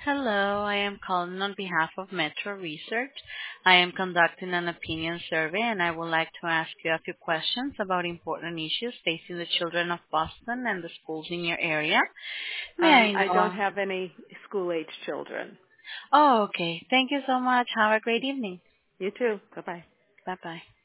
Hello, I am calling on behalf of Metro Research. I am conducting an opinion survey and I would like to ask you a few questions about important issues facing the children of Boston and the schools in your area. May I I don't know? have any school-age children. Oh, okay. Thank you so much. Have a great evening. You too. Bye-bye. Bye-bye.